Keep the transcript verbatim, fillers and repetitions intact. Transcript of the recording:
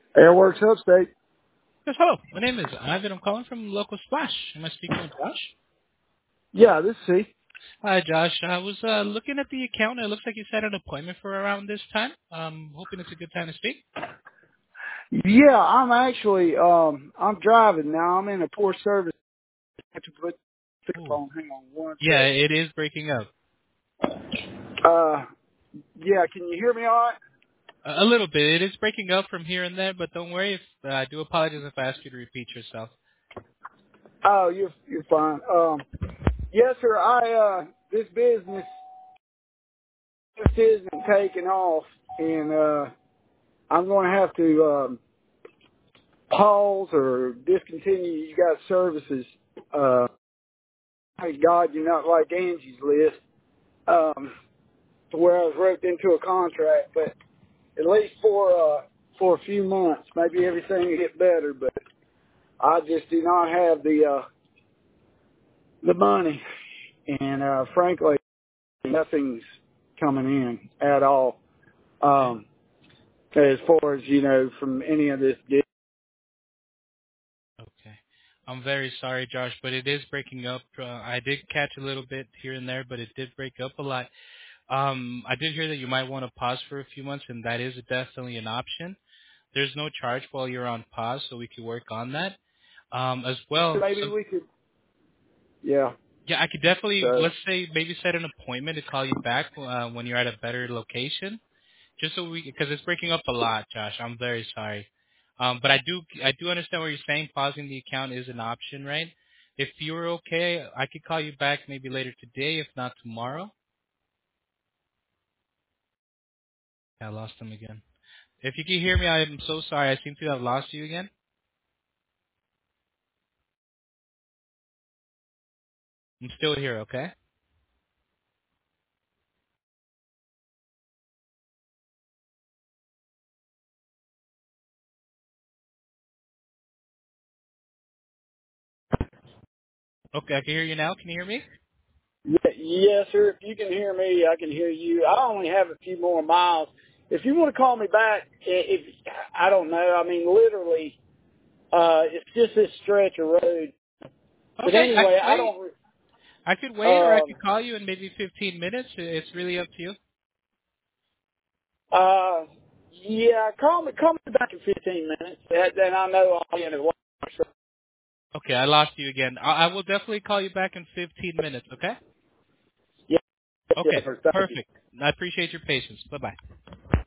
Airworks Upstate. Yes, hello. My name is Ivan. I'm calling from Local Splash. Am I speaking with Josh? Yeah, this is C. Hi, Josh. I was uh, looking at the account. It looks like you set an appointment for around this time. Um, hoping it's a good time to speak. Yeah, I'm actually um I'm driving now. I'm in a poor service. I have to put the Ooh. phone. Hang on one Yeah, it is breaking up. sec. Uh, yeah, can you hear me all right? A a little bit. It is breaking up from here and there, but don't worry. If, uh, I do apologize if I ask you to repeat yourself. Oh, you're you're fine. Um, yes, sir. I uh this business just isn't taking off, and uh I'm going to have to um pause or discontinue you guys' services. Uh, thank God you're not like Angie's List. Um, to where I was roped into a contract, but at least for uh, for a few months, maybe everything will get better. But I just do not have the uh, the money, and uh, frankly, nothing's coming in at all. Okay. Um, as far as you know, from any of this. Deal. Okay. I'm very sorry, Josh, but it is breaking up. Uh, I did catch a little bit here and there, but it did break up a lot. Um, I did hear that you might want to pause for a few months, and that is definitely an option. There's no charge while you're on pause, so we can work on that um, as well. Maybe So we could. Yeah. yeah, I could definitely, So let's say, maybe set an appointment to call you back uh, when you're at a better location, just so we, because it's breaking up a lot, Josh. I'm very sorry, um, but I do, I do understand what you're saying. Pausing the account is an option, right? If you were okay, I could call you back maybe later today, if not tomorrow. I lost him again. If you can hear me, I'm so sorry. I seem to have lost you again. I'm still here, okay? Okay, I can hear you now. Can you hear me? yeah, yes, sir. If you can hear me, I can hear you. I only have a few more miles. If you want to call me back, i- if I don't know, I mean, literally. Uh, it's just this stretch of road. But Okay, I anyway, could I wait. don't. I could wait, or I Um, could call you in maybe fifteen minutes. It's really up to you. uh, yeah, call me. Call me back in fifteen minutes. That- Then I know I'll be in a while. Okay, I lost you again. I, I will definitely call you back in fifteen minutes, okay? Yeah, yeah, Okay, sir. Thank you. perfect. I appreciate your patience. Bye-bye.